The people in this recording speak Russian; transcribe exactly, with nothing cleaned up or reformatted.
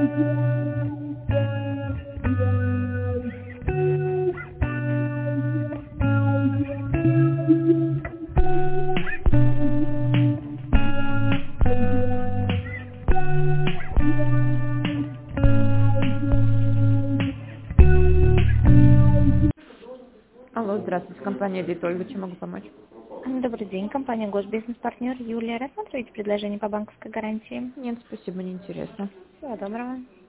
Алло, здравствуйте, компания Элита, Ольга, чем могу помочь? Добрый день, компания Госбизнес-партнер Юлия. Рассматриваете предложение по банковской гарантии? Нет, спасибо, неинтересно. Всего доброго.